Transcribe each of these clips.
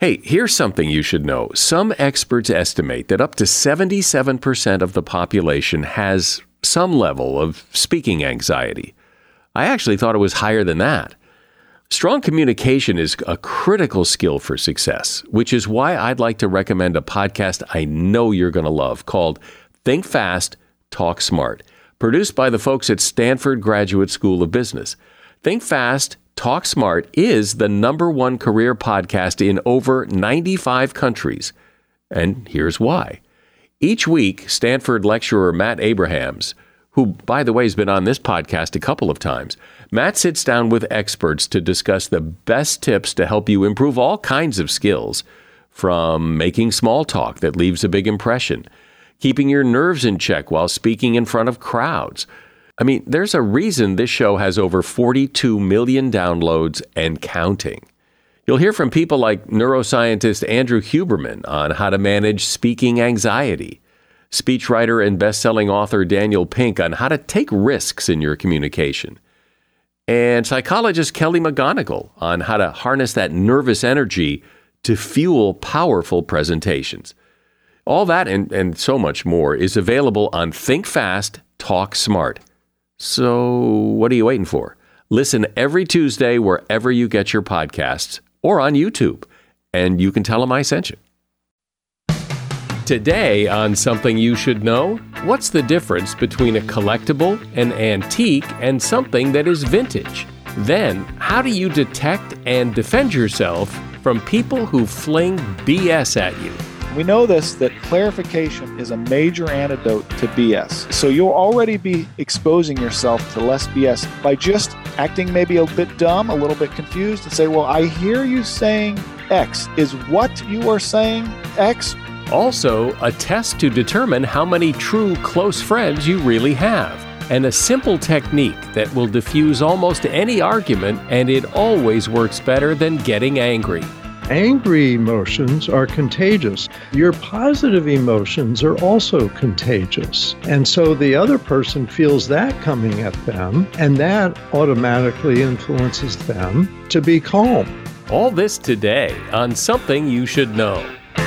Hey, here's something you should know. Some experts estimate that up to 77% of the population has some level of speaking anxiety. I actually thought it was higher than that. Strong communication is a critical skill for success, which is why I'd like to recommend a podcast I know you're going to love called Think Fast, Talk Smart, produced by the folks at Stanford Graduate School of Business. Think Fast, Talk Smart is the #1 career podcast in over 95 countries. And here's why. Each week, Stanford lecturer Matt Abrahams, who, by the way, has been on this podcast a couple of times, Matt sits down with experts to discuss the best tips to help you improve all kinds of skills, from making small talk that leaves a big impression, keeping your nerves in check while speaking in front of crowds. I mean, there's a reason this show has over 42 million downloads and counting. You'll hear from people like neuroscientist Andrew Huberman on how to manage speaking anxiety, speechwriter and best-selling author Daniel Pink on how to take risks in your communication, and psychologist Kelly McGonigal on how to harness that nervous energy to fuel powerful presentations. All that and so much more is available on Think Fast, Talk Smart. So what are you waiting for? Listen every Tuesday wherever you get your podcasts or on YouTube, and you can tell them I sent you. Today on Something You Should Know, what's the difference between a collectible, an antique, and something that is vintage? Then, how do you detect and defend yourself from people who fling BS at you? We know that clarification is a major antidote to BS. So you'll already be exposing yourself to less BS by just acting maybe a bit dumb, a little bit confused, and say, well, I hear you saying X. Is what you are saying X? Also, a test to determine how many true close friends you really have, and a simple technique that will diffuse almost any argument, and it always works better than getting angry. Angry emotions are contagious. Your positive emotions are also contagious. And so the other person feels that coming at them, and that automatically influences them to be calm. All this today on Something You Should Know.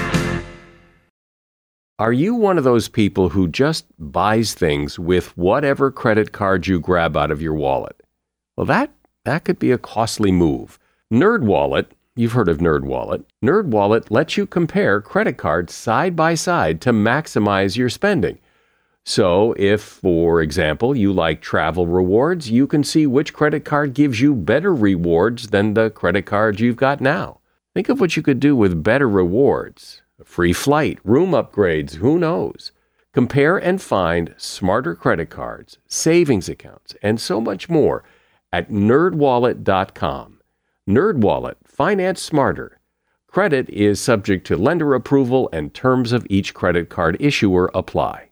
Are you one of those people who just buys things with whatever credit card you grab out of your wallet? Well, that could be a costly move. NerdWallet, you've heard of NerdWallet. NerdWallet lets you compare credit cards side by side to maximize your spending. So if, for example, you like travel rewards, you can see which credit card gives you better rewards than the credit card you've got now. Think of what you could do with better rewards. A free flight, room upgrades, who knows? Compare and find smarter credit cards, savings accounts, and so much more at nerdwallet.com. NerdWallet, finance smarter. Credit is subject to lender approval and terms of each credit card issuer apply.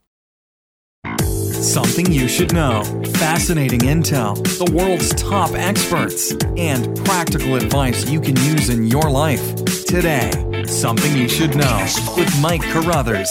Something you should know. Fascinating intel, the world's top experts, and practical advice you can use in your life. Today, Something You Should Know with Mike Carruthers.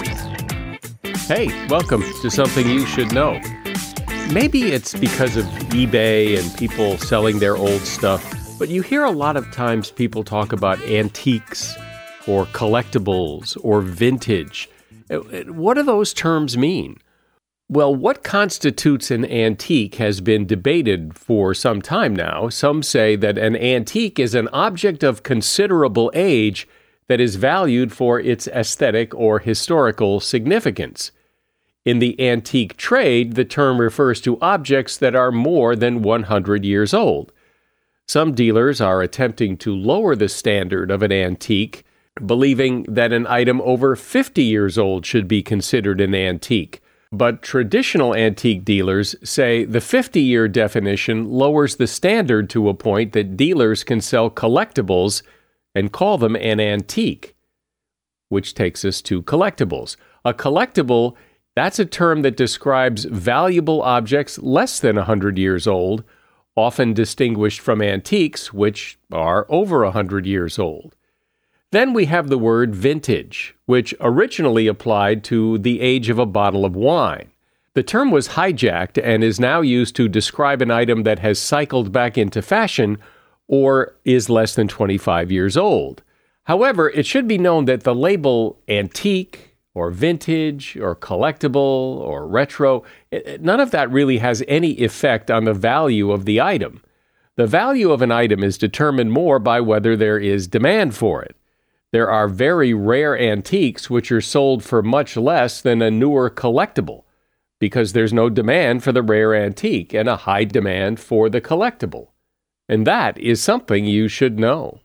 Hey, welcome to Something You Should Know. Maybe it's because of eBay and people selling their old stuff, but you hear a lot of times people talk about antiques or collectibles or vintage. What do those terms mean? Well, what constitutes an antique has been debated for some time now. Some say that an antique is an object of considerable age that is valued for its aesthetic or historical significance. In the antique trade, the term refers to objects that are more than 100 years old. Some dealers are attempting to lower the standard of an antique, believing that an item over 50 years old should be considered an antique. But traditional antique dealers say the 50-year definition lowers the standard to a point that dealers can sell collectibles and call them an antique, which takes us to collectibles. A collectible, that's a term that describes valuable objects less than 100 years old, often distinguished from antiques, which are over 100 years old. Then we have the word vintage, which originally applied to the age of a bottle of wine. The term was hijacked and is now used to describe an item that has cycled back into fashion or is less than 25 years old. However, it should be known that the label antique or vintage or collectible or retro, none of that really has any effect on the value of the item. The value of an item is determined more by whether there is demand for it. There are very rare antiques which are sold for much less than a newer collectible because there's no demand for the rare antique and a high demand for the collectible. And that is something you should know.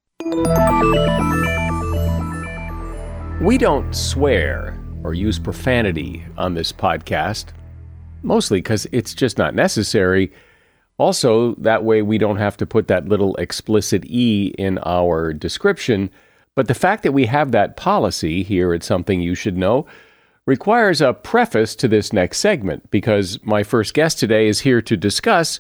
We don't swear or use profanity on this podcast, mostly because it's just not necessary. Also, that way we don't have to put that little explicit E in our description. But the fact that we have that policy here at Something You Should Know requires a preface to this next segment, because my first guest today is here to discuss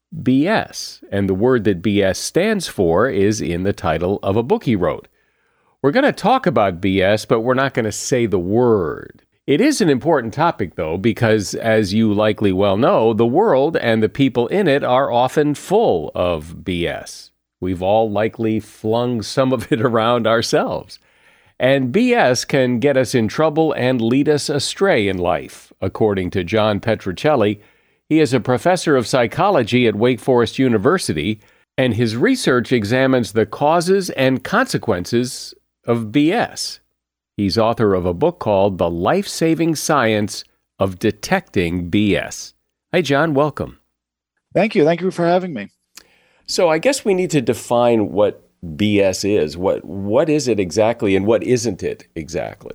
BS, and the word that BS stands for is in the title of a book he wrote. We're going to talk about BS, but we're not going to say the word. It is an important topic, though, because, as you likely well know, the world and the people in it are often full of BS. We've all likely flung some of it around ourselves. And BS can get us in trouble and lead us astray in life, according to John Petruccelli. He is a professor of psychology at Wake Forest University, and his research examines the causes and consequences of BS. He's author of a book called The Life-Saving Science of Detecting BS. Hi, John. Welcome. Thank you. Thank you for having me. So I guess we need to define what BS is. What is it exactly, and what isn't it exactly?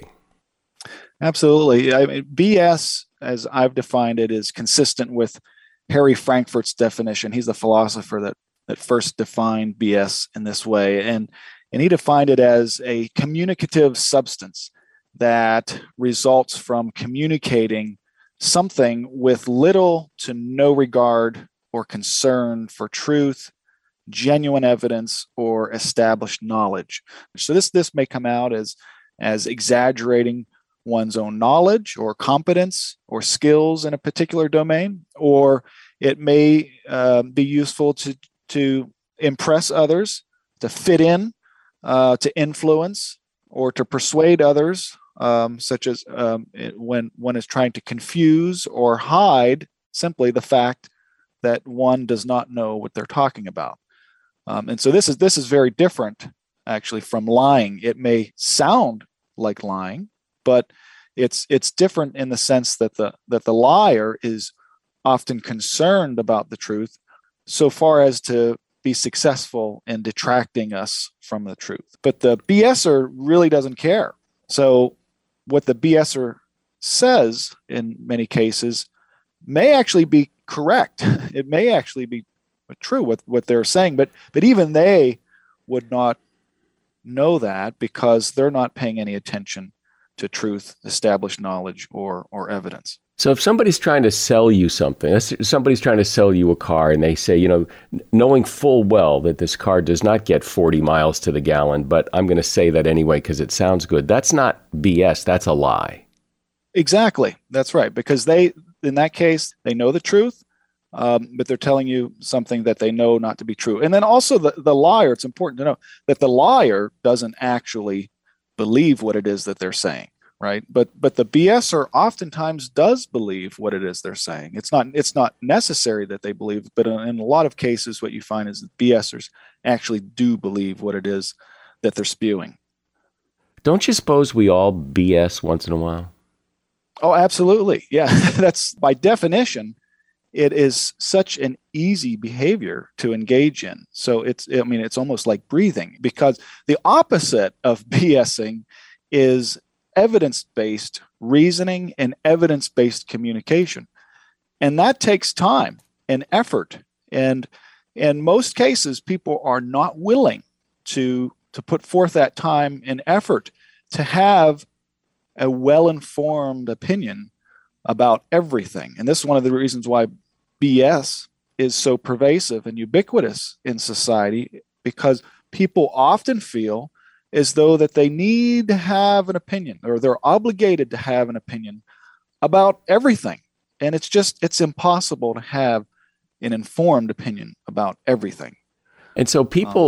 Absolutely. BS, as I've defined it, is consistent with Harry Frankfurt's definition. He's the philosopher that first defined BS in this way. And he defined it as a communicative substance that results from communicating something with little to no regard or concern for truth, genuine evidence, or established knowledge. So this may come out as exaggerating one's own knowledge or competence or skills in a particular domain, or it may be useful to impress others, to fit in, to influence, or to persuade others, such as when one is trying to confuse or hide simply the fact that one does not know what they're talking about. And so this is very different, actually, from lying. It may sound like lying, but it's different in the sense that the liar is often concerned about the truth, so far as to be successful in detracting us from the truth. But the BSer really doesn't care. So what the BSer says in many cases may actually be correct. It may actually be true what they're saying, but even they would not know that because they're not paying any attention to truth, established knowledge, or evidence. So if somebody's trying to sell you something, somebody's trying to sell you a car, and they say, knowing full well that this car does not get 40 miles to the gallon, but I'm going to say that anyway because it sounds good. That's not BS. That's a lie. Exactly. That's right. Because in that case, they know the truth, but they're telling you something that they know not to be true. And then also the liar, it's important to know that the liar doesn't actually believe what it is that they're saying, right? But the BSer oftentimes does believe what it is they're saying. It's not necessary that they believe, but in a lot of cases, what you find is that BSers actually do believe what it is that they're spewing. Don't you suppose we all BS once in a while? Oh, absolutely. Yeah, that's by definition. It is such an easy behavior to engage in. So it's almost like breathing, because the opposite of BSing is evidence-based reasoning and evidence-based communication. And that takes time and effort. And in most cases, people are not willing to put forth that time and effort to have a well-informed opinion about everything. And this is one of the reasons why BS is so pervasive and ubiquitous in society, because people often feel as though that they need to have an opinion, or they're obligated to have an opinion about everything. And it's impossible to have an informed opinion about everything. And so people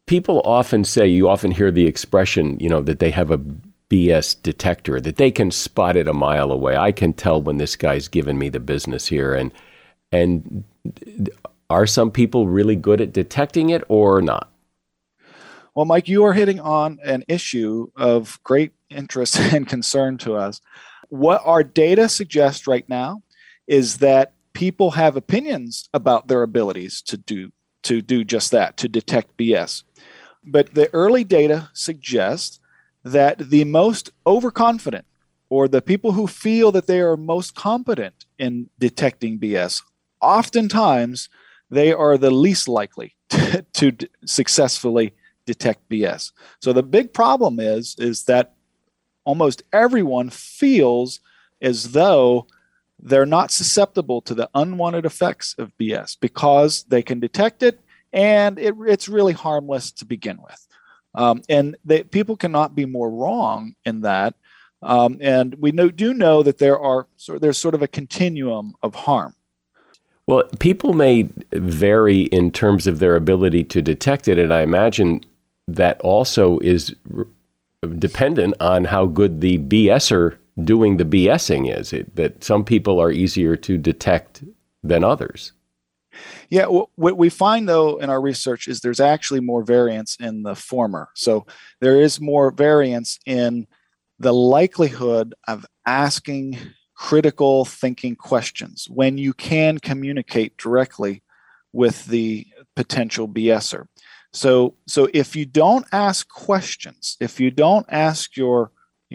People often say, you often hear the expression, that they have a BS detector, that they can spot it a mile away. I can tell when this guy's giving me the business here. And are some people really good at detecting it or not? Well, Mike, you are hitting on an issue of great interest and concern to us. What our data suggests right now is that people have opinions about their abilities to do just that, to detect BS. But the early data suggests that the most overconfident, or the people who feel that they are most competent in detecting BS, oftentimes they are the least likely to successfully detect BS. So the big problem is that almost everyone feels as though they're not susceptible to the unwanted effects of BS because they can detect it and it's really harmless to begin with. And people cannot be more wrong in that. And we do know that there's sort of a continuum of harm. Well, people may vary in terms of their ability to detect it, and I imagine that also is dependent on how good the BSer doing the BSing is. That some people are easier to detect than others. Yeah, what we find, though, in our research is there's actually more variance in the former. So there is more variance in the likelihood of asking critical thinking questions when you can communicate directly with the potential BSer. So if you don't ask questions, if you don't ask your,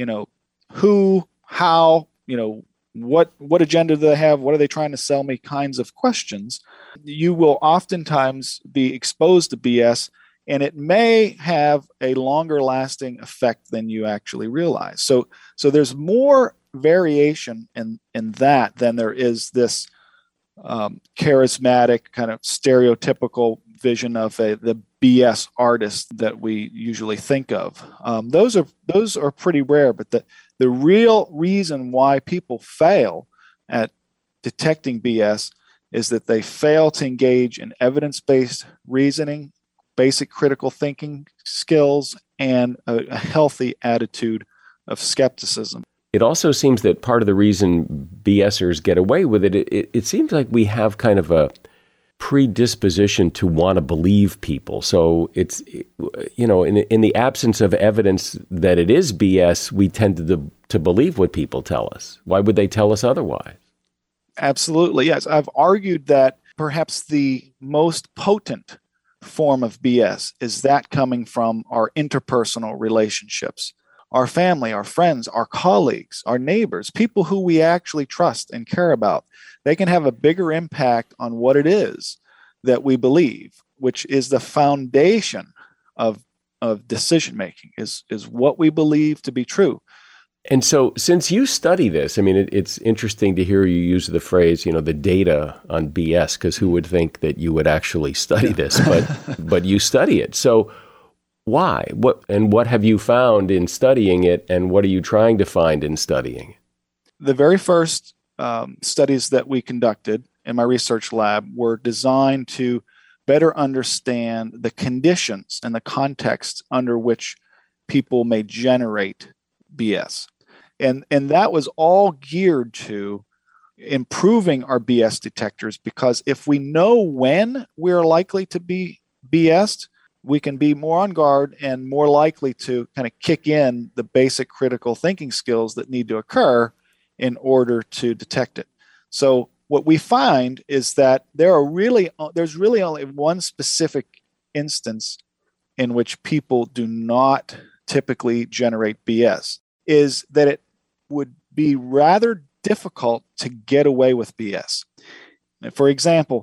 who, how, what agenda do they have, what are they trying to sell me kinds of questions, you will oftentimes be exposed to BS, and it may have a longer lasting effect than you actually realize. So there's more variation in that than there is this charismatic kind of stereotypical vision of the BS artist that we usually think of. Those are pretty rare, but the real reason why people fail at detecting BS is that they fail to engage in evidence-based reasoning, basic critical thinking skills, and a healthy attitude of skepticism. It also seems that part of the reason BSers get away with it seems like we have kind of a predisposition to want to believe people. So it's, in the absence of evidence that it is BS, we tend to believe what people tell us. Why would they tell us otherwise? Absolutely, yes. I've argued that perhaps the most potent form of BS is that coming from our interpersonal relationships. Our family, our friends, our colleagues, our neighbors, people who we actually trust and care about, they can have a bigger impact on what it is that we believe, which is the foundation of decision making, is what we believe to be true. And so since you study this, I mean, it's interesting to hear you use the phrase, the data on BS, because who would think that you would actually study this, but you study it. So why? What have you found in studying it, and what are you trying to find in studying it? The very first studies that we conducted in my research lab were designed to better understand the conditions and the context under which people may generate BS. And that was all geared to improving our BS detectors, because if we know when we're likely to be BS'd, we can be more on guard and more likely to kind of kick in the basic critical thinking skills that need to occur in order to detect it. So what we find is that there's really only one specific instance in which people do not typically generate BS, is that it would be rather difficult to get away with BS. For example,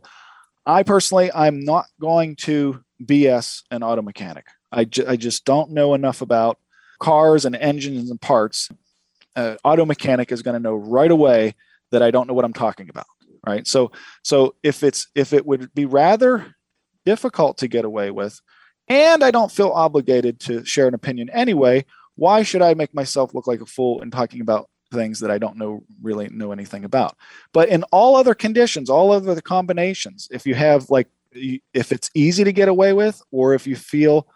I'm not going to BS an auto mechanic. I just don't know enough about cars and engines and parts. Auto mechanic is going to know right away that I don't know what I'm talking about, right? So if it would be rather difficult to get away with, and I don't feel obligated to share an opinion anyway, why should I make myself look like a fool in talking about things that I don't really know anything about? But in all other conditions, all other combinations, if it's easy to get away with, or if you feel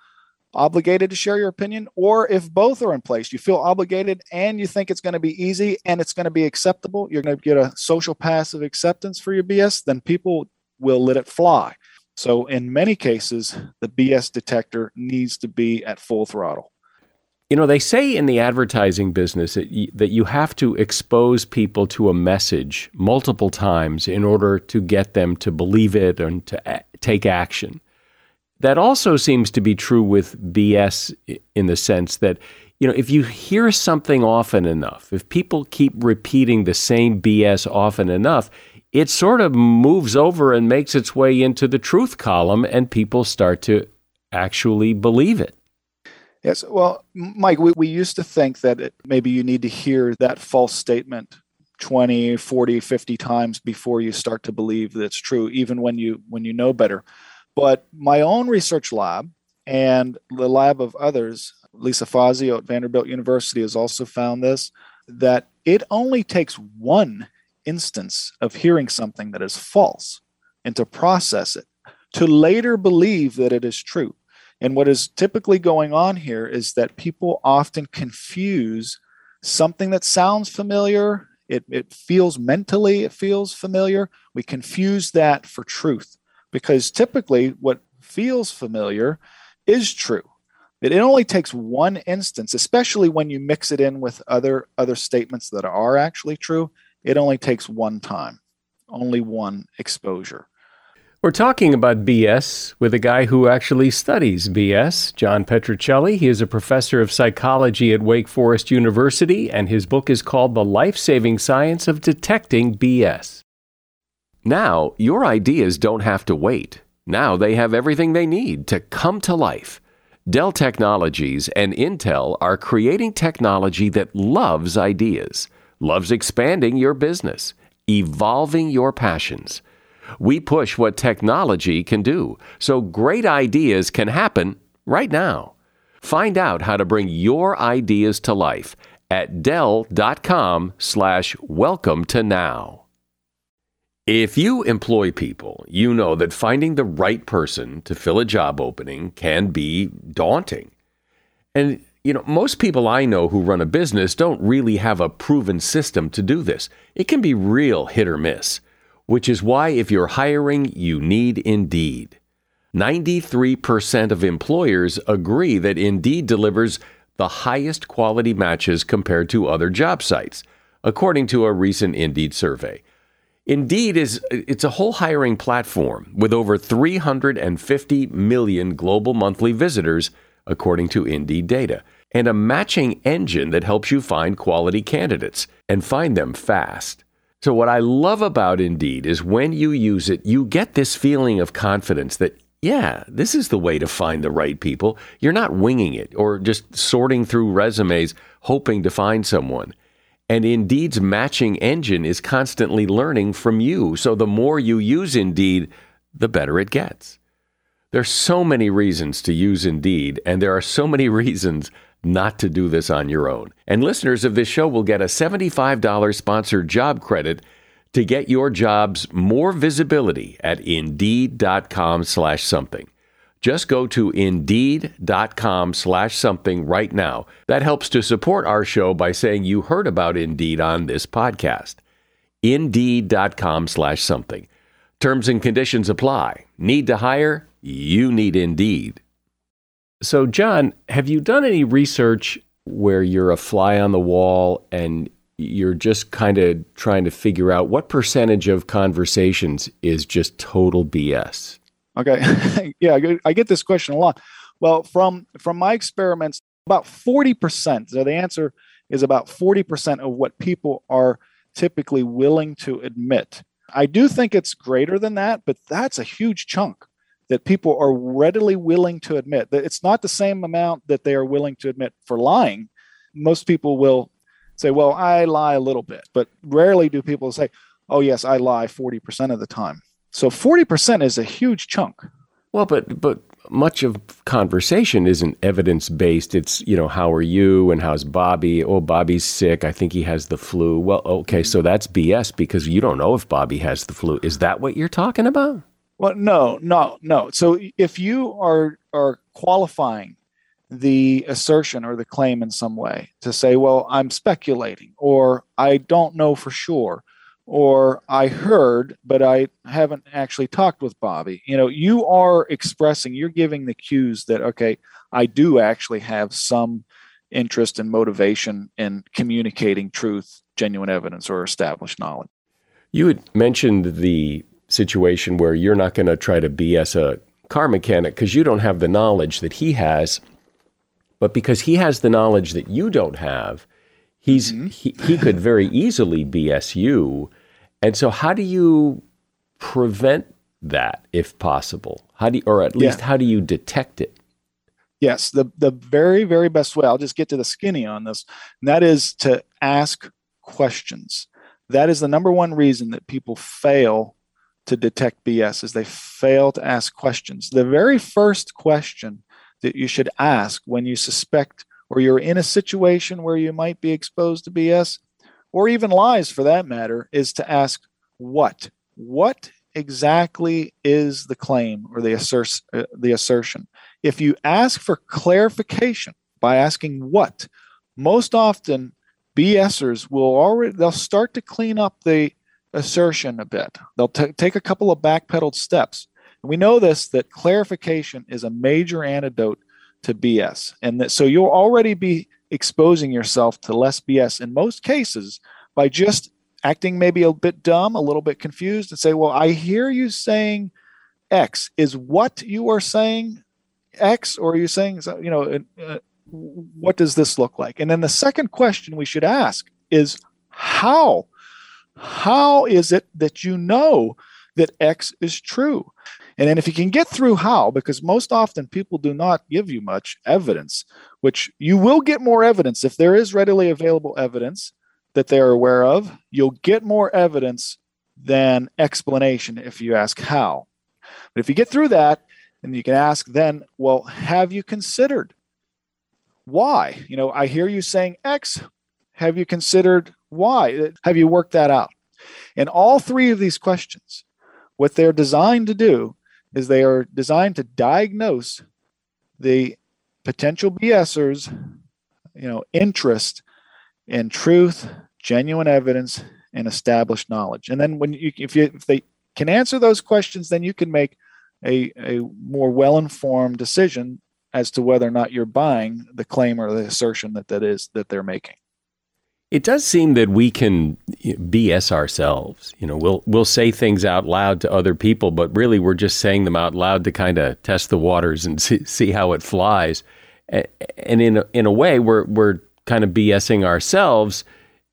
obligated to share your opinion, or if both are in place, you feel obligated and you think it's going to be easy and it's going to be acceptable, you're going to get a social passive acceptance for your BS, then people will let it fly. So in many cases, the BS detector needs to be at full throttle. You know, they say in the advertising business that you have to expose people to a message multiple times in order to get them to believe it and to take action. That also seems to be true with BS in the sense that, you know, if you hear something often enough, if people keep repeating the same BS often enough, it sort of moves over and makes its way into the truth column and people start to actually believe it. Yes. Well, Mike, we used to think that maybe you need to hear that false statement 20, 40, 50 times before you start to believe that it's true, even when you know better. But my own research lab and the lab of others, Lisa Fazio at Vanderbilt University has also found this, that it only takes one instance of hearing something that is false and to process it, to later believe that it is true. And what is typically going on here is that people often confuse something that sounds familiar, it feels familiar, we confuse that for truth. Because typically what feels familiar is true. It only takes one instance, especially when you mix it in with other statements that are actually true. It only takes one time, only one exposure. We're talking about BS with a guy who actually studies BS, John Petruccelli. He is a professor of psychology at Wake Forest University, and his book is called The Life-Saving Science of Detecting BS. Now, your ideas don't have to wait. Now they have everything they need to come to life. Dell Technologies and Intel are creating technology that loves ideas, loves expanding your business, evolving your passions. We push what technology can do, so great ideas can happen right now. Find out how to bring your ideas to life at Dell.com/welcome to now. If you employ people, you know that finding the right person to fill a job opening can be daunting. And, you know, most people I know who run a business don't really have a proven system to do this. It can be real hit or miss, which is why if you're hiring, you need Indeed. 93% of employers agree that Indeed delivers the highest quality matches compared to other job sites, according to a recent Indeed survey. Indeed it's a whole hiring platform with over 350 million global monthly visitors, according to Indeed data, and a matching engine that helps you find quality candidates and find them fast. So what I love about Indeed is when you use it, you get this feeling of confidence that, yeah, this is the way to find the right people. You're not winging it or just sorting through resumes hoping to find someone. And Indeed's matching engine is constantly learning from you. So the more you use Indeed, the better it gets. There's so many reasons to use Indeed, and there are so many reasons not to do this on your own. And listeners of this show will get a $75 sponsored job credit to get your jobs more visibility at Indeed.com/something. Just go to Indeed.com/something right now. That helps to support our show by saying you heard about Indeed on this podcast. Indeed.com/something. Terms and conditions apply. Need to hire? You need Indeed. So, John, have you done any research where you're a fly on the wall and you're just kind of trying to figure out what percentage of conversations is just total BS? Okay. Yeah, I get this question a lot. Well, from my experiments, about 40%, so the answer is about 40% of what people are typically willing to admit. I do think it's greater than that, but that's a huge chunk that people are readily willing to admit. It's not the same amount that they are willing to admit for lying. Most people will say, well, I lie a little bit, but rarely do people say, oh, yes, I lie 40% of the time. So 40% is a huge chunk. Well, but much of conversation isn't evidence-based. It's, how are you and how's Bobby? Oh, Bobby's sick. I think he has the flu. Well, okay, so that's BS because you don't know if Bobby has the flu. Is that what you're talking about? Well, no. So if you are qualifying the assertion or the claim in some way, to say, well, I'm speculating, or I don't know for sure, or I heard, but I haven't actually talked with Bobby. You are expressing, you're giving the cues that, okay, I do actually have some interest and motivation in communicating truth, genuine evidence, or established knowledge. You had mentioned the situation where you're not going to try to BS a car mechanic because you don't have the knowledge that he has, but because he has the knowledge that you don't have, he could very easily BS you. And so how do you prevent that, if possible? How do you detect it? Yes, the very, very best way, I'll just get to the skinny on this, and that is to ask questions. That is the number one reason that people fail to detect BS, is they fail to ask questions. The very first question that you should ask when you suspect or you're in a situation where you might be exposed to BS, or even lies for that matter, is to ask what? What exactly is the claim or the assertion? If you ask for clarification by asking what, most often BSers they'll start to clean up the assertion a bit. They'll take a couple of backpedaled steps. And we know that clarification is a major antidote to BS. And so you'll already be exposing yourself to less BS in most cases by just acting maybe a bit dumb, a little bit confused, and say, well, I hear you saying X. Is what you are saying X, or are you saying, what does this look like? And then the second question we should ask is how? How is it that you know that X is true? And then if you can get through how, because most often people do not give you much evidence, which you will get more evidence if there is readily available evidence that they're aware of. You'll get more evidence than explanation if you ask how. But if you get through that, and you can ask then, well, have you considered why? I hear you saying X. Have you considered why? Have you worked that out? And all three of these questions, what they're designed to do is they are designed to diagnose the potential BSers, interest in truth, genuine evidence, and established knowledge. And then if they can answer those questions, then you can make a more well-informed decision as to whether or not you're buying the claim or the assertion that they're making. It does seem that we can BS ourselves. We'll say things out loud to other people, but really we're just saying them out loud to kind of test the waters and see how it flies. And in a way, we're kind of BSing ourselves.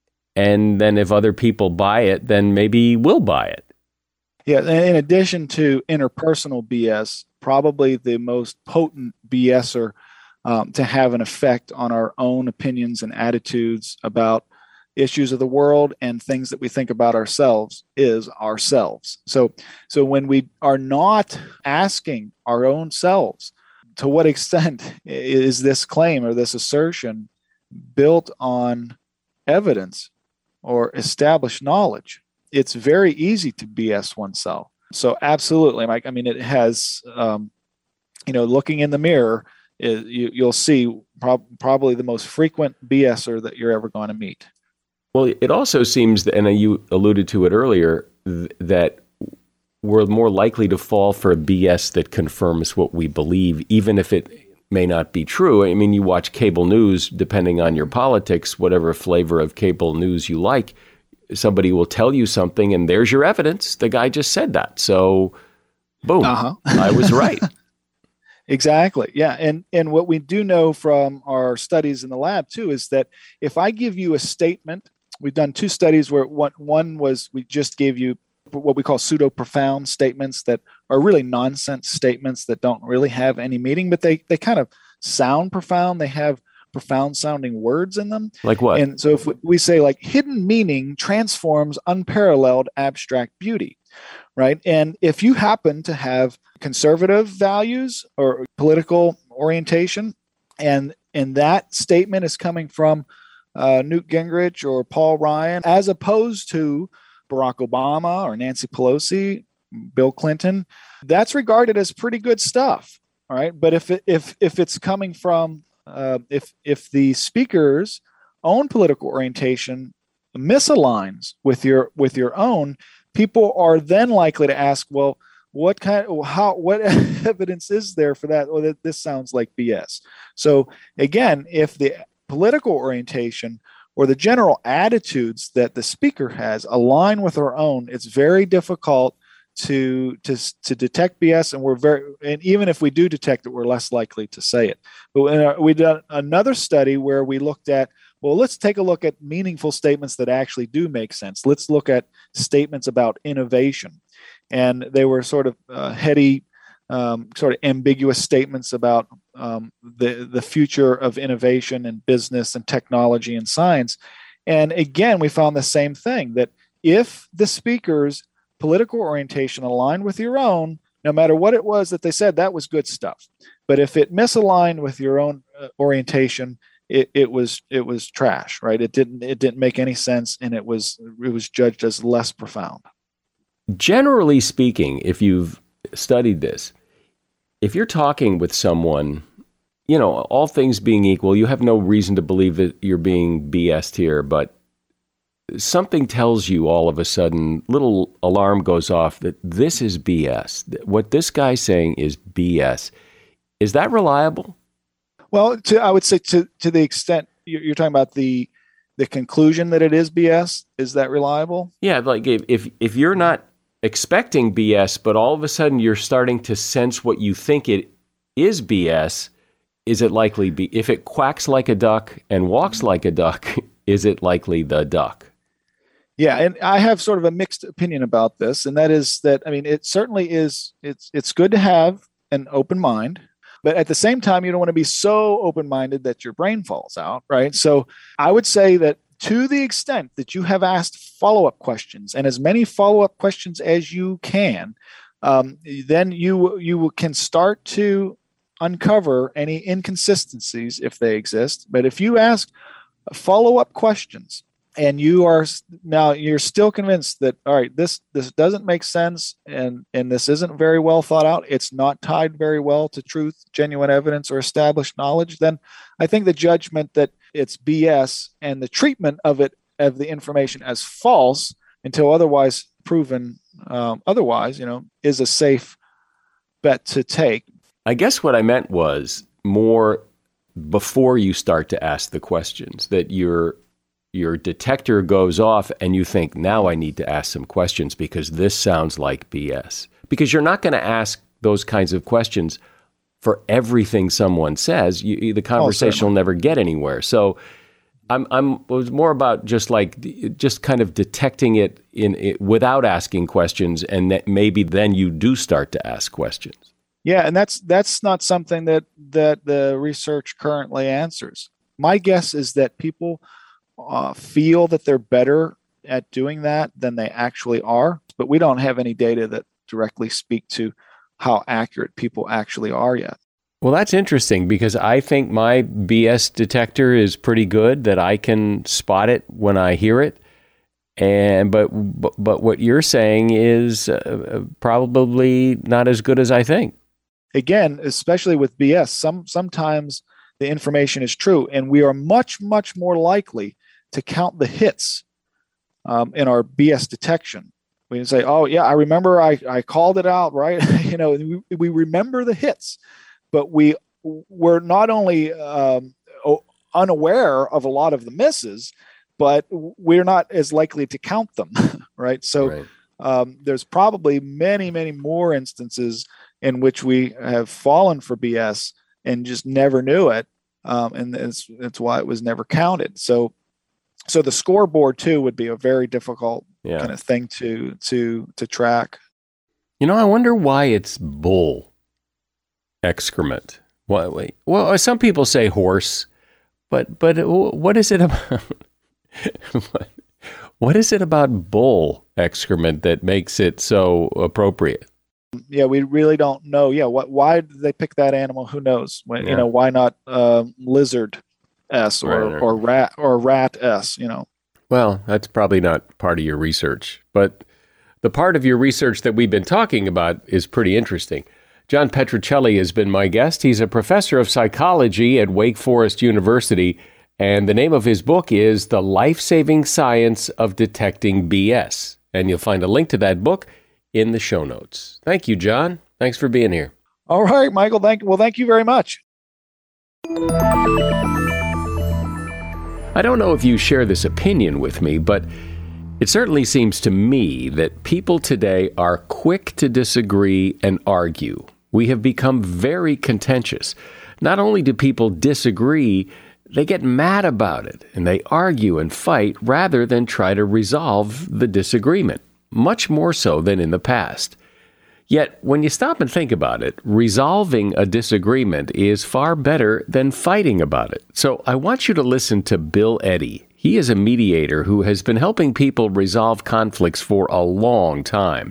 And then if other people buy it, then maybe we'll buy it. Yeah, in addition to interpersonal BS, probably the most potent BSer to have an effect on our own opinions and attitudes about issues of the world and things that we think about ourselves is ourselves. So when we are not asking our own selves, to what extent is this claim or this assertion built on evidence or established knowledge, it's very easy to BS oneself. So absolutely, Mike. I mean, it has, looking in the mirror, you'll see probably the most frequent BSer that you're ever going to meet. Well, it also seems, and you alluded to it earlier, that we're more likely to fall for a BS that confirms what we believe, even if it may not be true. I mean, you watch cable news, depending on your politics, whatever flavor of cable news you like, somebody will tell you something, and there's your evidence. The guy just said that. So, boom, I was right. Exactly. Yeah. And what we do know from our studies in the lab, too, is that if I give you a statement, we've done two studies where one was we just gave you what we call pseudo-profound statements that are really nonsense statements that don't really have any meaning, but they kind of sound profound. They have profound sounding words in them. Like what? And so if we say like hidden meaning transforms unparalleled abstract beauty, right? And if you happen to have conservative values or political orientation, and that statement is coming from Newt Gingrich or Paul Ryan, as opposed to Barack Obama or Nancy Pelosi, Bill Clinton, that's regarded as pretty good stuff. All right. But if it's coming from if the speaker's own political orientation misaligns with your own, people are then likely to ask, well, what evidence is there for that? Or that this sounds like BS. So again, if the political orientation or the general attitudes that the speaker has align with our own, it's very difficult to detect BS, and even if we do detect it, we're less likely to say it. But we did another study where we looked at, well, let's take a look at meaningful statements that actually do make sense. Let's look at statements about innovation, and they were sort of heady, sort of ambiguous statements about the future of innovation and business and technology and science. And again, we found the same thing, that if the speaker's political orientation aligned with your own, no matter what it was that they said, that was good stuff. But if it misaligned with your own orientation, it was trash, right? It didn't make any sense, and it was judged as less profound. Generally speaking, if you've studied this, if you're talking with someone, all things being equal, you have no reason to believe that you're being BS'd here, but something tells you all of a sudden, little alarm goes off that this is BS. What this guy's saying is BS. Is that reliable? Well, I would say to the extent you're talking about the conclusion that it is BS, is that reliable? Yeah, like if you're not expecting BS, but all of a sudden you're starting to sense what you think it is BS, is it likely if it quacks like a duck and walks like a duck, is it likely the duck? Yeah, and I have sort of a mixed opinion about this, and that is that, it certainly is, it's good to have an open mind, but at the same time, you don't want to be so open-minded that your brain falls out, right? So I would say that to the extent that you have asked follow-up questions, and as many follow-up questions as you can, then you can start to uncover any inconsistencies if they exist. But if you ask follow-up questions, and you're still convinced that, all right, this doesn't make sense, and this isn't very well thought out, it's not tied very well to truth, genuine evidence, or established knowledge, then I think the judgment that it's BS and the treatment of the information as false until otherwise proven otherwise, is a safe bet to take. I guess what I meant was more before you start to ask the questions, that your detector goes off and you think, now I need to ask some questions because this sounds like BS. Because you're not going to ask those kinds of questions for everything someone says. The conversation will never get anywhere. So it was more about just kind of detecting it without asking questions, and that maybe then you do start to ask questions. Yeah, and that's not something that the research currently answers. My guess is that people feel that they're better at doing that than they actually are, but we don't have any data that directly speak to how accurate people actually are yet. Well, that's interesting, because I think my BS detector is pretty good, that I can spot it when I hear it. But what you're saying is probably not as good as I think. Again, especially with BS, sometimes the information is true, and we are much, much more likely to count the hits in our BS detection. We can say, oh, yeah, I remember I called it out, right? We remember the hits, but we're not only unaware of a lot of the misses, but we're not as likely to count them, right? So there's probably many, many more instances in which we have fallen for BS and just never knew it, and that's why it was never counted. So the scoreboard too would be a very difficult kind of thing to track. I wonder why it's bull excrement. Well, some people say horse, but what is it about? What is it about bull excrement that makes it so appropriate? Yeah, we really don't know. Yeah, why did they pick that animal? Who knows? Why not lizard S or rat S? Well, that's probably not part of your research, but the part of your research that we've been talking about is pretty interesting. John Petruccelli has been my guest. He's a professor of psychology at Wake Forest University, and the name of his book is The Life-Saving Science of Detecting BS. And you'll find a link to that book in the show notes. Thank you, John. Thanks for being here. All right, Michael. Thank you very much. I don't know if you share this opinion with me, but it certainly seems to me that people today are quick to disagree and argue. We have become very contentious. Not only do people disagree, they get mad about it, and they argue and fight rather than try to resolve the disagreement, much more so than in the past. Yet, when you stop and think about it, resolving a disagreement is far better than fighting about it. So I want you to listen to Bill Eddy. He is a mediator who has been helping people resolve conflicts for a long time.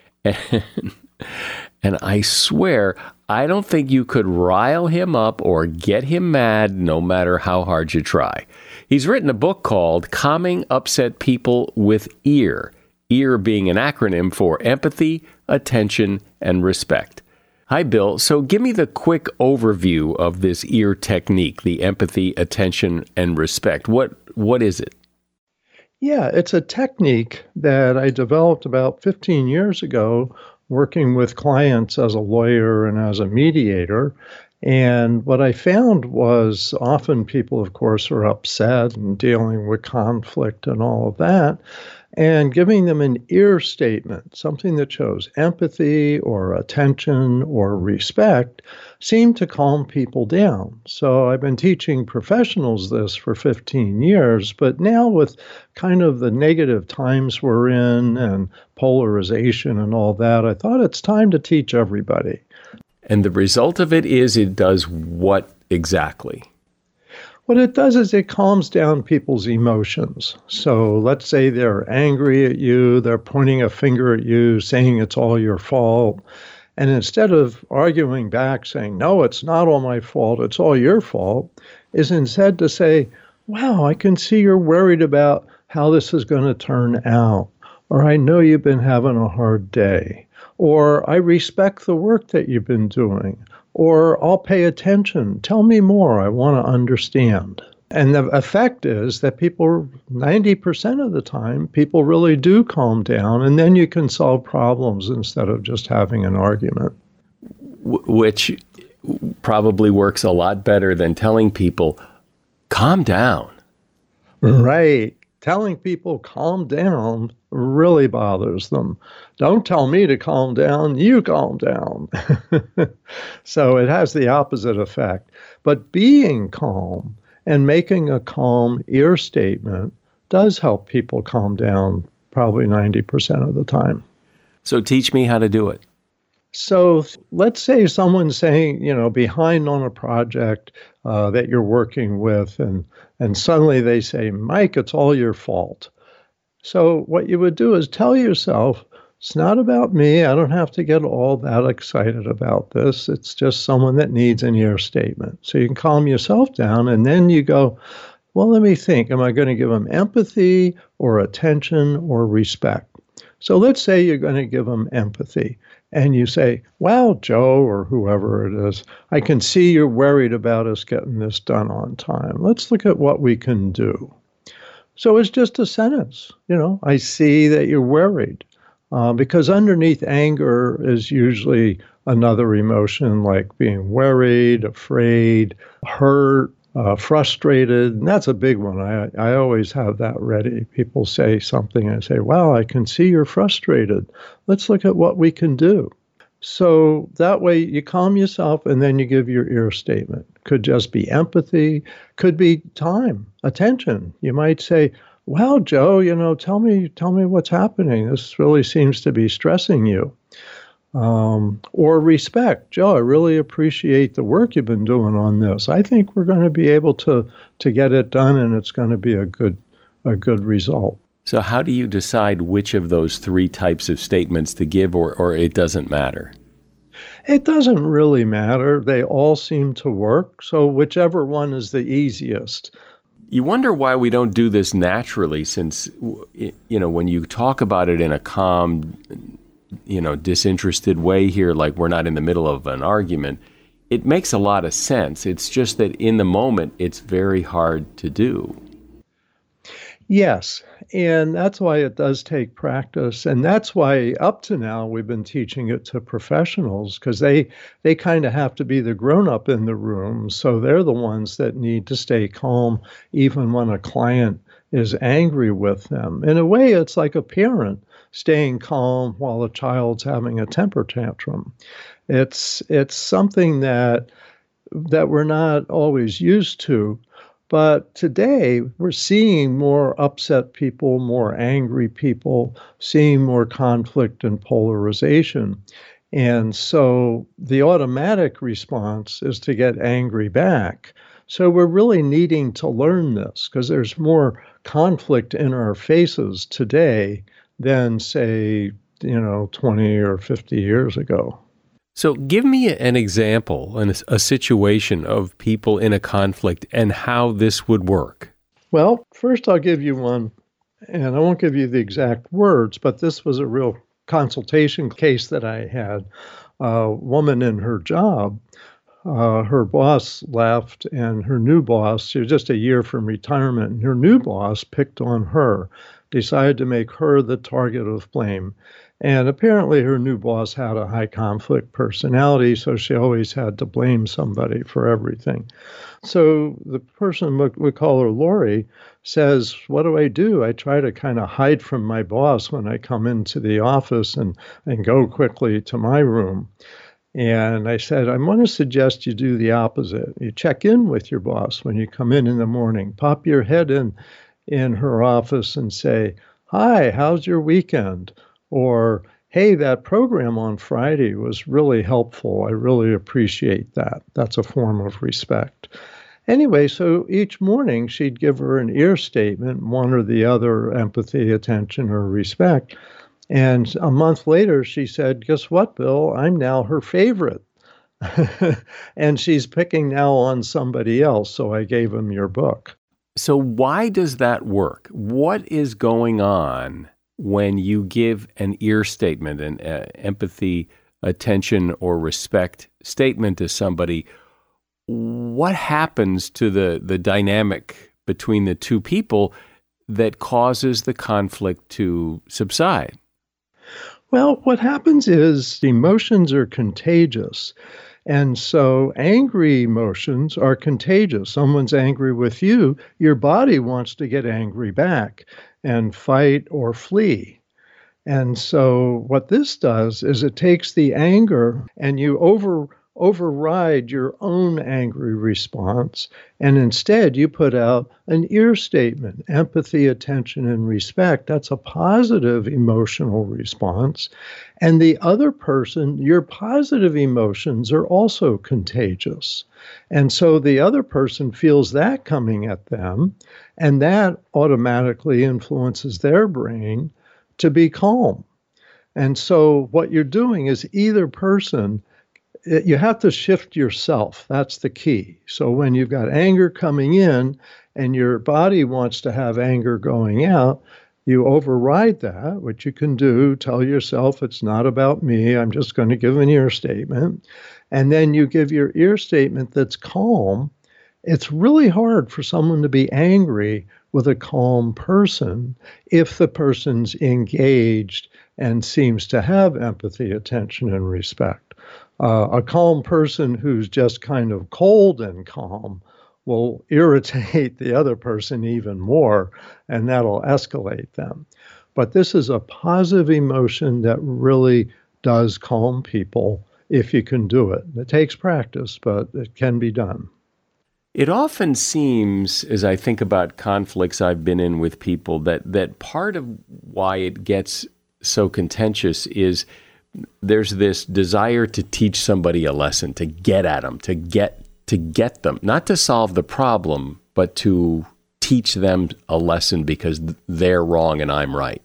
And I swear, I don't think you could rile him up or get him mad no matter how hard you try. He's written a book called Calming Upset People with EAR, EAR being an acronym for empathy, attention, and respect. Hi, Bill. So give me the quick overview of this EAR technique, the empathy, attention, and respect. What is it? Yeah, it's a technique that I developed about 15 years ago working with clients as a lawyer and as a mediator. And what I found was often people, of course, are upset and dealing with conflict and all of that. And giving them an EAR statement, something that shows empathy or attention or respect, seemed to calm people down. So I've been teaching professionals this for 15 years, but now with kind of the negative times we're in and polarization and all that, I thought it's time to teach everybody. And the result of it is it does what exactly? What it does is it calms down people's emotions. So let's say they're angry at you, they're pointing a finger at you, saying it's all your fault. And instead of arguing back, saying, no, it's not all my fault, it's all your fault, is instead to say, wow, I can see you're worried about how this is going to turn out. Or I know you've been having a hard day. Or I respect the work that you've been doing. Or I'll pay attention. Tell me more. I want to understand. And the effect is that people, 90% of the time, people really do calm down, and then you can solve problems instead of just having an argument. Which probably works a lot better than telling people, calm down. Right. Telling people calm down really bothers them. Don't tell me to calm down, you calm down. So it has the opposite effect. But being calm and making a calm EAR statement does help people calm down probably 90% of the time. So teach me how to do it. So let's say someone's saying, behind on a project that you're working with, and suddenly they say, Mike, it's all your fault. So what you would do is tell yourself, it's not about me. I don't have to get all that excited about this. It's just someone that needs an EAR statement. So you can calm yourself down, and then you go, well, let me think. Am I going to give them empathy or attention or respect? So let's say you're going to give them empathy. And you say, well, Joe, or whoever it is, I can see you're worried about us getting this done on time. Let's look at what we can do. So it's just a sentence. I see that you're worried. Because underneath anger is usually another emotion like being worried, afraid, hurt, frustrated. And that's a big one. I always have that ready. People say something and I say, wow, I can see you're frustrated. Let's look at what we can do. So that way you calm yourself and then you give your EAR statement. Could just be empathy, could be time, attention. You might say, wow, Joe, tell me what's happening. This really seems to be stressing you. Or respect. Joe, I really appreciate the work you've been doing on this. I think we're going to be able to get it done, and it's going to be a good result. So how do you decide which of those three types of statements to give, or it doesn't matter? It doesn't really matter. They all seem to work. So whichever one is the easiest. You wonder why we don't do this naturally, since, when you talk about it in a calm, disinterested way here, like we're not in the middle of an argument. It makes a lot of sense. It's just that in the moment, it's very hard to do. Yes, and that's why it does take practice. And that's why up to now we've been teaching it to professionals, because they kind of have to be the grown-up in the room. So they're the ones that need to stay calm even when a client is angry with them. In a way, it's like a parent staying calm while a child's having a temper tantrum. It's something that we're not always used to. But today, we're seeing more upset people, more angry people, seeing more conflict and polarization. And so the automatic response is to get angry back. So we're really needing to learn this because there's more conflict in our faces today than, say, 20 or 50 years ago. So give me an example, a situation of people in a conflict and how this would work. Well, first I'll give you one, and I won't give you the exact words, but this was a real consultation case that I had. A woman in her job, her boss left, and her new boss, she was just a year from retirement, and her new boss picked on her, decided to make her the target of blame. And apparently her new boss had a high conflict personality, so she always had to blame somebody for everything. So the person, we call her Lori, says, what do? I try to kind of hide from my boss when I come into the office and go quickly to my room. And I said, I want to suggest you do the opposite. You check in with your boss when you come in the morning. Pop your head in her office and say, hi, how's your weekend? Or, hey, that program on Friday was really helpful. I really appreciate that. That's a form of respect. Anyway, so each morning she'd give her an ear statement, one or the other, empathy, attention, or respect. And a month later, she said, guess what, Bill? I'm now her favorite. And she's picking now on somebody else, so I gave him your book. So why does that work? What is going on when you give an ear statement, an empathy, attention, or respect statement to somebody? What happens to the dynamic between the two people that causes the conflict to subside? Well, what happens is emotions are contagious. And so angry emotions are contagious. Someone's angry with you, your body wants to get angry back and fight or flee. And so what this does is it takes the anger and you override your own angry response, and instead you put out an ear statement, empathy, attention, and respect. That's a positive emotional response. And the other person, your positive emotions are also contagious. And so the other person feels that coming at them, and that automatically influences their brain to be calm. And so what you're doing is either person, you have to shift yourself. That's the key. So when you've got anger coming in and your body wants to have anger going out, you override that, which you can do. Tell yourself, it's not about me. I'm just going to give an ear statement. And then you give your ear statement that's calm. It's really hard for someone to be angry with a calm person if the person's engaged and seems to have empathy, attention, and respect. A calm person who's just kind of cold and calm will irritate the other person even more, and that'll escalate them. But this is a positive emotion that really does calm people if you can do it. It takes practice, but it can be done. It often seems, as I think about conflicts I've been in with people, that part of why it gets so contentious is there's this desire to teach somebody a lesson, to get at them, to get them, not to solve the problem, but to teach them a lesson because they're wrong and I'm right.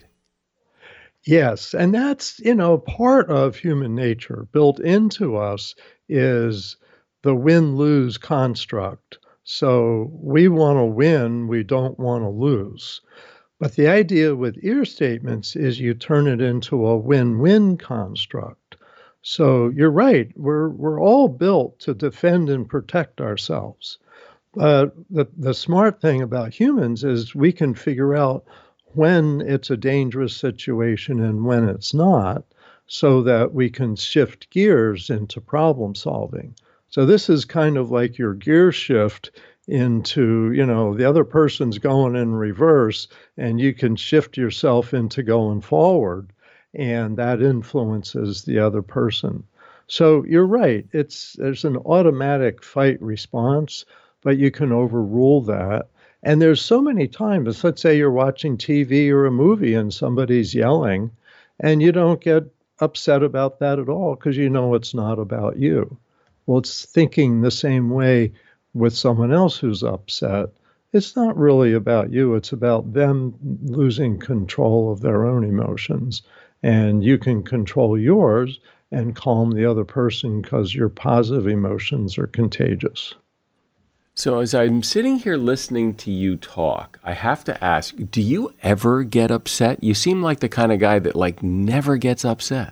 Yes, and that's, part of human nature. Built into us is the win-lose construct. So we want to win, we don't want to lose. But the idea with ear statements is you turn it into a win-win construct. So you're right. We're all built to defend and protect ourselves. But the smart thing about humans is we can figure out when it's a dangerous situation and when it's not, so that we can shift gears into problem solving. So this is kind of like your gear shift into, the other person's going in reverse and you can shift yourself into going forward, and that influences the other person. So you're right. There's an automatic fight response, but you can overrule that. And there's so many times, let's say you're watching TV or a movie and somebody's yelling, and you don't get upset about that at all because you know it's not about you. Well, it's thinking the same way with someone else who's upset. It's not really about you. It's about them losing control of their own emotions. And you can control yours and calm the other person because your positive emotions are contagious. So as I'm sitting here listening to you talk, I have to ask, do you ever get upset? You seem like the kind of guy that never gets upset.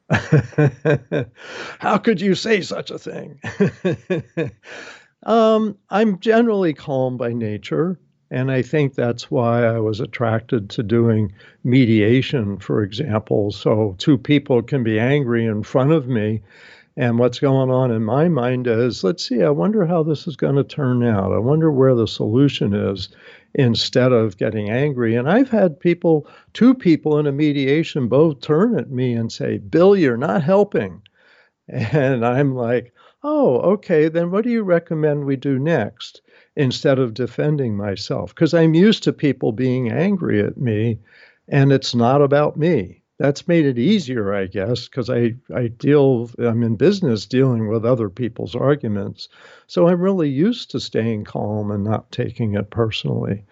How could you say such a thing? I'm generally calm by nature, and I think that's why I was attracted to doing mediation, for example. So two people can be angry in front of me, and what's going on in my mind is, let's see, I wonder how this is going to turn out. I wonder where the solution is, instead of getting angry. And I've had two people in a mediation both turn at me and say, Bill, you're not helping. And I'm like, oh, okay, then what do you recommend we do next, instead of defending myself? Because I'm used to people being angry at me, and it's not about me. That's made it easier, I guess, because I'm in business dealing with other people's arguments. So I'm really used to staying calm and not taking it personally.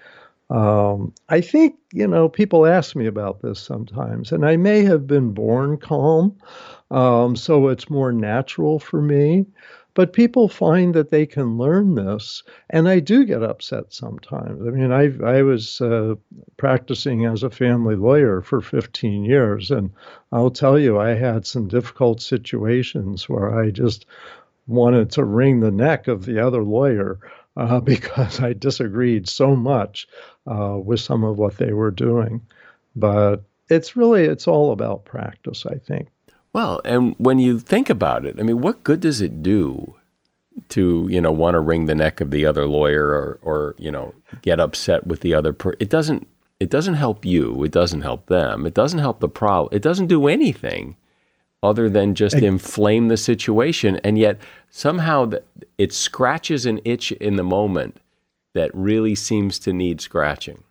I think, people ask me about this sometimes, and I may have been born calm, so it's more natural for me. But people find that they can learn this, and I do get upset sometimes. I mean, I was practicing as a family lawyer for 15 years, and I'll tell you, I had some difficult situations where I just wanted to wring the neck of the other lawyer because I disagreed so much with some of what they were doing. But it's all about practice, I think. Well, and when you think about it, I mean, what good does it do to, want to wring the neck of the other lawyer or get upset with the other person? It doesn't help you. It doesn't help them. It doesn't help the problem. It doesn't do anything other than just inflame the situation. And yet somehow it scratches an itch in the moment that really seems to need scratching.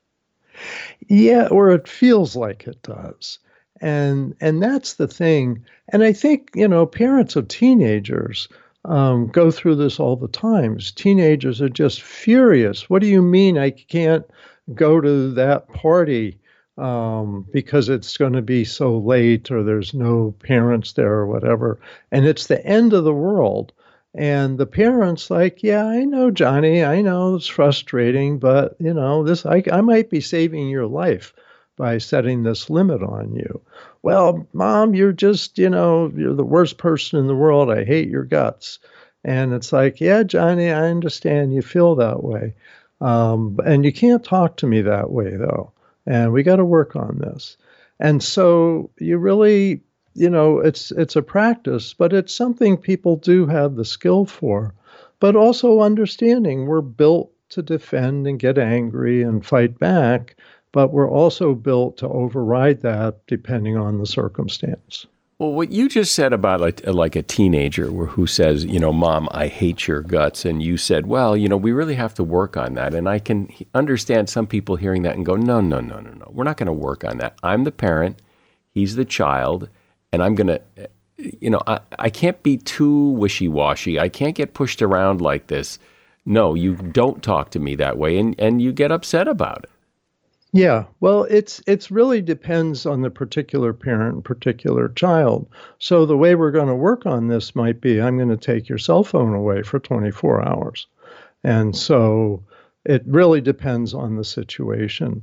Yeah, or it feels like it does. And that's the thing. And I think, parents of teenagers go through this all the time. Teenagers are just furious. What do you mean I can't go to that party because it's going to be so late, or there's no parents there or whatever? And it's the end of the world. And the parents like, yeah, I know, Johnny, I know it's frustrating, but, I might be saving your life by setting this limit on you. Well, Mom, you're just, you're the worst person in the world. I hate your guts. And it's like, yeah, Johnny, I understand you feel that way. And you can't talk to me that way, though. And we got to work on this. And so you really, it's a practice, but it's something people do have the skill for. But also understanding we're built to defend and get angry and fight back, but we're also built to override that depending on the circumstance. Well, what you just said about like a teenager who says, Mom, I hate your guts. And you said, well, we really have to work on that. And I can understand some people hearing that and go, no. We're not going to work on that. I'm the parent. He's the child. And I'm going to, I can't be too wishy-washy. I can't get pushed around like this. No, you don't talk to me that way. And you get upset about it. Yeah, well, it's really depends on the particular parent and particular child. So the way we're going to work on this might be, I'm going to take your cell phone away for 24 hours. And so it really depends on the situation.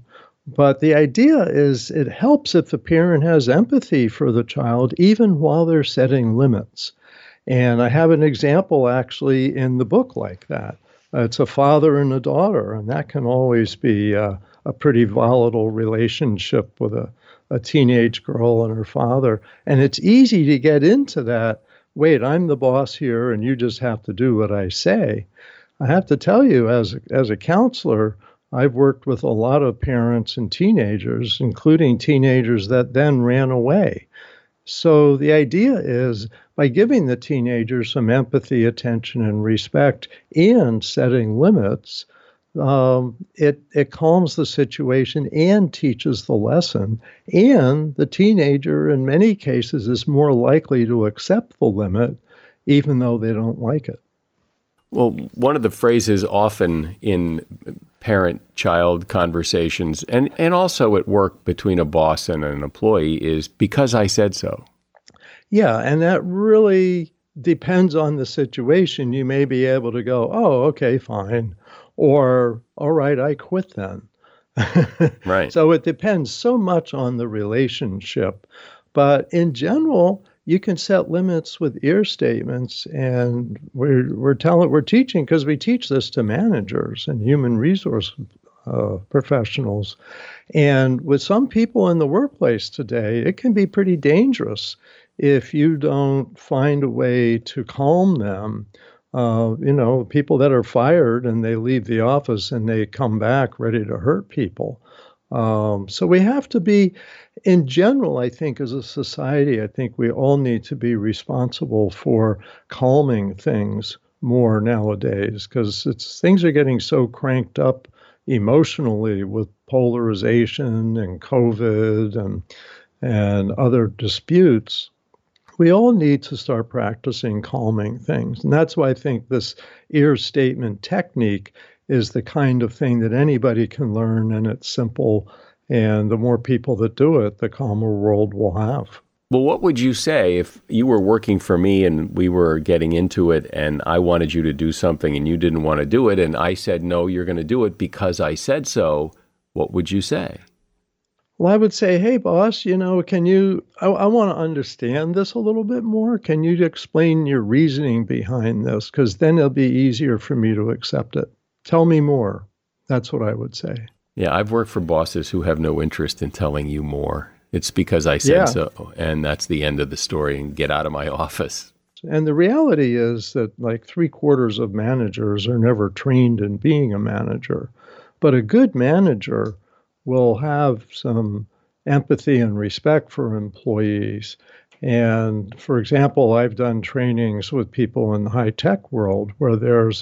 But the idea is it helps if the parent has empathy for the child, even while they're setting limits. And I have an example actually in the book like that. It's a father and a daughter, and that can always be a pretty volatile relationship with a teenage girl and her father. And it's easy to get into that. Wait, I'm the boss here, and you just have to do what I say. I have to tell you, as a counselor, I've worked with a lot of parents and teenagers, including teenagers that then ran away. So the idea is by giving the teenager some empathy, attention, and respect and setting limits, it calms the situation and teaches the lesson. And the teenager, in many cases, is more likely to accept the limit, even though they don't like it. Well, one of the phrases often in parent-child conversations and also at work between a boss and an employee is because I said so. Yeah, and that really depends on the situation. You may be able to go, oh, okay, fine. Or, all right, I quit then. Right. So it depends so much on the relationship. But in general, you can set limits with ear statements, and we're teaching, because we teach this to managers and human resource professionals. And with some people in the workplace today, it can be pretty dangerous if you don't find a way to calm them. People that are fired and they leave the office and they come back ready to hurt people. So we have to be, in general, I think, as a society, I think we all need to be responsible for calming things more nowadays, because things are getting so cranked up emotionally with polarization and COVID and other disputes. We all need to start practicing calming things. And that's why I think this ear statement technique is the kind of thing that anybody can learn, and it's simple. And the more people that do it, the calmer world we'll have. Well, what would you say if you were working for me and we were getting into it and I wanted you to do something and you didn't want to do it and I said, no, you're going to do it because I said so? What would you say? Well, I would say, hey, boss, I want to understand this a little bit more. Can you explain your reasoning behind this? Because then it'll be easier for me to accept it. Tell me more. That's what I would say. Yeah, I've worked for bosses who have no interest in telling you more. It's because I said so, and that's the end of the story, and get out of my office. And the reality is that like 3/4 of managers are never trained in being a manager. But a good manager will have some empathy and respect for employees. And for example, I've done trainings with people in the high-tech world where there's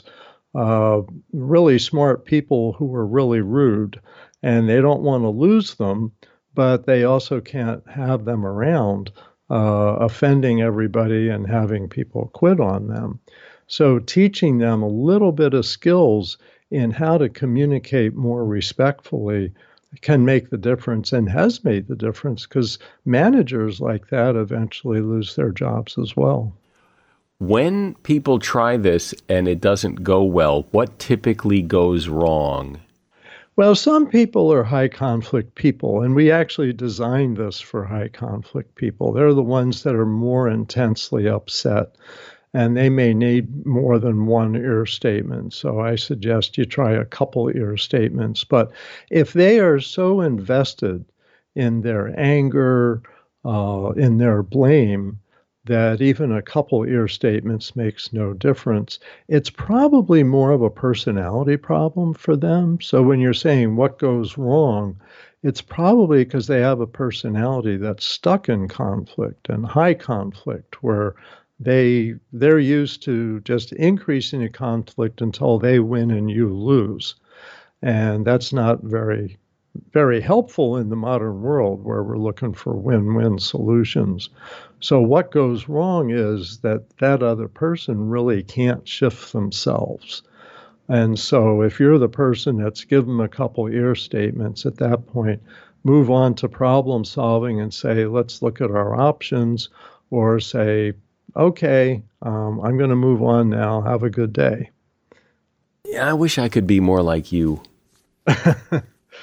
really smart people who are really rude, and they don't want to lose them, but they also can't have them around offending everybody and having people quit on them. So teaching them a little bit of skills in how to communicate more respectfully can make the difference, and has made the difference, because managers like that eventually lose their jobs as well. When people try this and it doesn't go well, what typically goes wrong? Well, some people are high conflict people, and we actually designed this for high conflict people. They're the ones that are more intensely upset, and they may need more than one ear statement. So I suggest you try a couple ear statements. But if they are so invested in their anger, in their blame, that even a couple ear statements makes no difference, it's probably more of a personality problem for them. So when you're saying what goes wrong, it's probably because they have a personality that's stuck in conflict and high conflict, where they're used to just increasing the conflict until they win and you lose. And that's not very, very helpful in the modern world where we're looking for win-win solutions. So what goes wrong is that other person really can't shift themselves. And so if you're the person that's given them a couple ear statements, at that point, move on to problem solving and say, let's look at our options, or say, okay, I'm going to move on now. Have a good day. Yeah, I wish I could be more like you.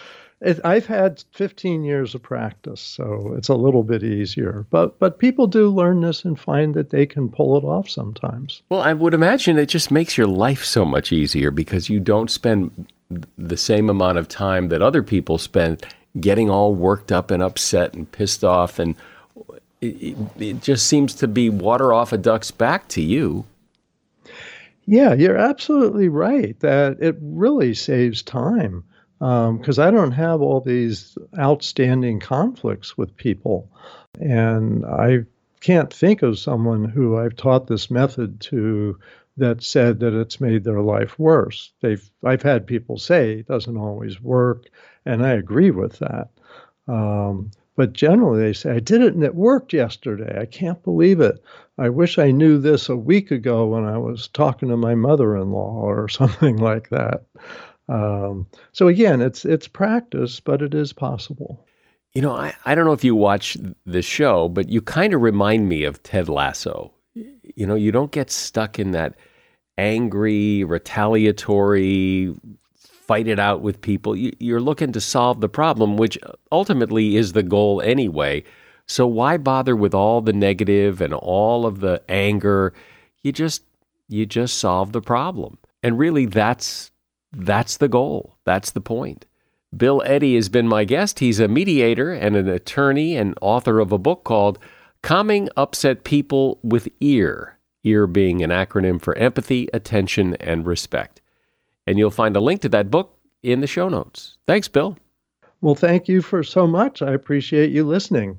I've had 15 years of practice, so it's a little bit easier. But people do learn this and find that they can pull it off sometimes. Well, I would imagine it just makes your life so much easier because you don't spend the same amount of time that other people spend getting all worked up and upset and pissed off. And it just seems to be water off a duck's back to you. Yeah, you're absolutely right that it really saves time because I don't have all these outstanding conflicts with people. And I can't think of someone who I've taught this method to that said that it's made their life worse. I've had people say it doesn't always work, and I agree with that. But generally they say, I did it and it worked yesterday. I can't believe it. I wish I knew this a week ago when I was talking to my mother-in-law or something like that. So again, it's practice, but it is possible. You know, I don't know if you watch the show, but you kind of remind me of Ted Lasso. You know, you don't get stuck in that angry, retaliatory, fight it out with people. You're looking to solve the problem, which ultimately is the goal anyway. So why bother with all the negative and all of the anger? You just solve the problem. And really that's the goal. That's the point. Bill Eddy has been my guest. He's a mediator and an attorney and author of a book called Calming Upset People with EAR. EAR being an acronym for empathy, attention, and respect. And you'll find a link to that book in the show notes. Thanks, Bill. Well, thank you for so much. I appreciate you listening.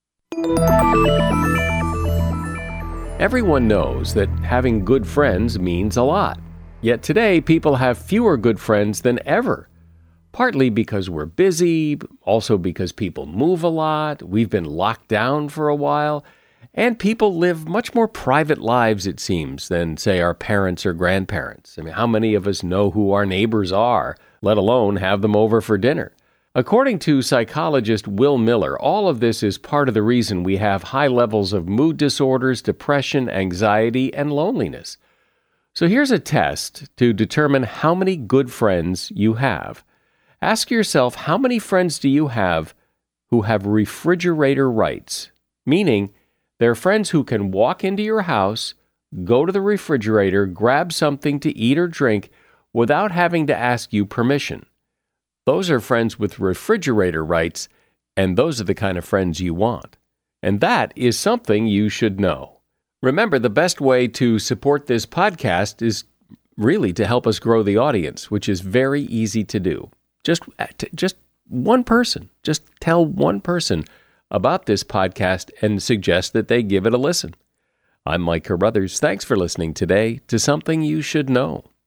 Everyone knows that having good friends means a lot. Yet today, people have fewer good friends than ever. Partly because we're busy, also because people move a lot, we've been locked down for a while, and people live much more private lives, it seems, than, say, our parents or grandparents. I mean, how many of us know who our neighbors are, let alone have them over for dinner? According to psychologist Will Miller, all of this is part of the reason we have high levels of mood disorders, depression, anxiety, and loneliness. So here's a test to determine how many good friends you have. Ask yourself, how many friends do you have who have refrigerator rights? Meaning, they're friends who can walk into your house, go to the refrigerator, grab something to eat or drink without having to ask you permission. Those are friends with refrigerator rights, and those are the kind of friends you want. And that is something you should know. Remember, the best way to support this podcast is really to help us grow the audience, which is very easy to do. Just one person, just tell one person about this podcast and suggest that they give it a listen. I'm Mike Carruthers. Thanks for listening today to Something You Should Know.